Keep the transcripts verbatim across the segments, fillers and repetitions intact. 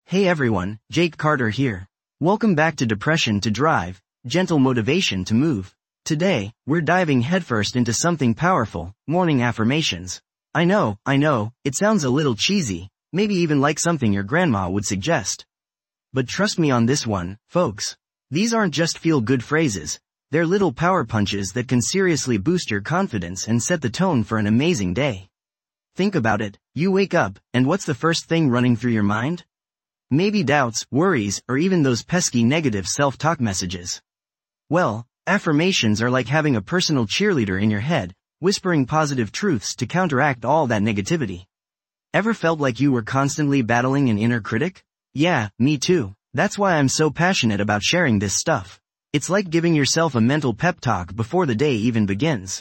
Hey everyone, Jake Carter here. Welcome back to Depression to Drive, Gentle Motivation to Move. Today, we're diving headfirst into something powerful, morning affirmations. I know, I know, it sounds a little cheesy, maybe even like something your grandma would suggest. But trust me on this one, folks. These aren't just feel-good phrases, they're little power punches that can seriously boost your confidence and set the tone for an amazing day. Think about it, you wake up, and what's the first thing running through your mind? Maybe doubts, worries, or even those pesky negative self-talk messages. Well, affirmations are like having a personal cheerleader in your head, whispering positive truths to counteract all that negativity. Ever felt like you were constantly battling an inner critic? Yeah, me too. That's why I'm so passionate about sharing this stuff. It's like giving yourself a mental pep talk before the day even begins.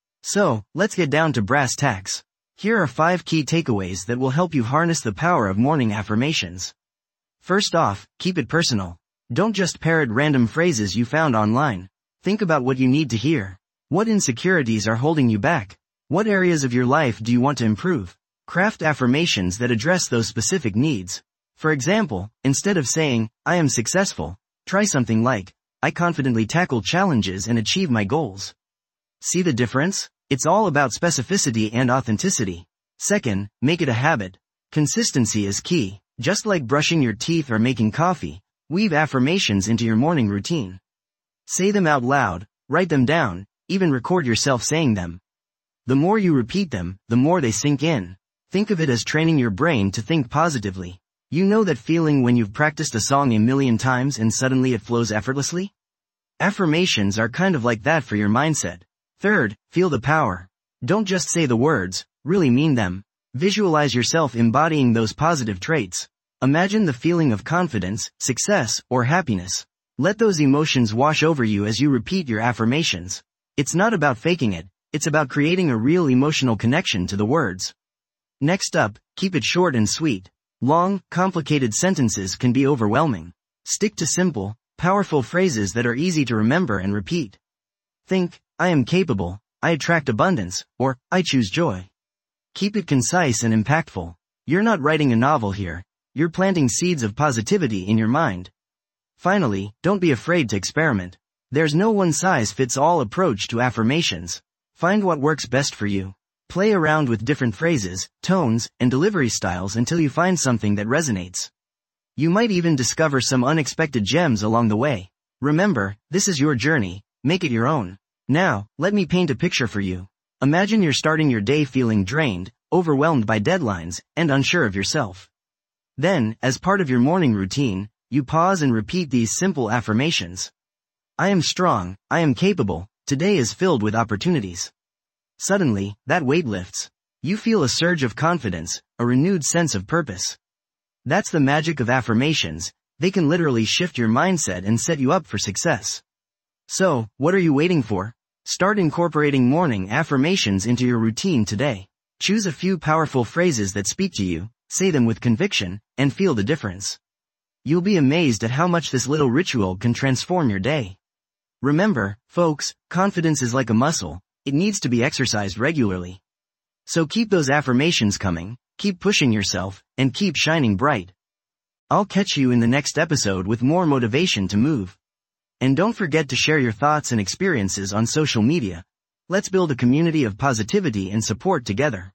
So, let's get down to brass tacks. Here are five key takeaways that will help you harness the power of morning affirmations. First off, keep it personal. Don't just parrot random phrases you found online. Think about what you need to hear. What insecurities are holding you back? What areas of your life do you want to improve? Craft affirmations that address those specific needs. For example, instead of saying, I am successful, try something like, I confidently tackle challenges and achieve my goals. See the difference? It's all about specificity and authenticity. Second, make it a habit. Consistency is key. Just like brushing your teeth or making coffee, weave affirmations into your morning routine. Say them out loud, write them down, even record yourself saying them. The more you repeat them, the more they sink in. Think of it as training your brain to think positively. You know that feeling when you've practiced a song a million times and suddenly it flows effortlessly? Affirmations are kind of like that for your mindset. Third, feel the power. Don't just say the words, really mean them. Visualize yourself embodying those positive traits. Imagine the feeling of confidence, success, or happiness. Let those emotions wash over you as you repeat your affirmations. It's not about faking it, it's about creating a real emotional connection to the words. Next up, keep it short and sweet. Long, complicated sentences can be overwhelming. Stick to simple, powerful phrases that are easy to remember and repeat. Think, I am capable, I attract abundance, or I choose joy. Keep it concise and impactful. You're not writing a novel here. You're planting seeds of positivity in your mind. Finally, don't be afraid to experiment. There's no one-size-fits-all approach to affirmations. Find what works best for you. Play around with different phrases, tones, and delivery styles until you find something that resonates. You might even discover some unexpected gems along the way. Remember, this is your journey. Make it your own. Now, let me paint a picture for you. Imagine you're starting your day feeling drained, overwhelmed by deadlines, and unsure of yourself. Then, as part of your morning routine, you pause and repeat these simple affirmations. I am strong, I am capable, today is filled with opportunities. Suddenly, that weight lifts. You feel a surge of confidence, a renewed sense of purpose. That's the magic of affirmations. They can literally shift your mindset and set you up for success. So, what are you waiting for? Start incorporating morning affirmations into your routine today. Choose a few powerful phrases that speak to you, say them with conviction, and feel the difference. You'll be amazed at how much this little ritual can transform your day. Remember, folks, confidence is like a muscle. It needs to be exercised regularly. So keep those affirmations coming, keep pushing yourself, and keep shining bright. I'll catch you in the next episode with more motivation to move. And don't forget to share your thoughts and experiences on social media. Let's build a community of positivity and support together.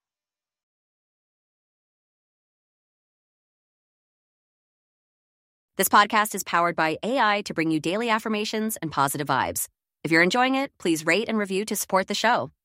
This podcast is powered by A I to bring you daily affirmations and positive vibes. If you're enjoying it, please rate and review to support the show.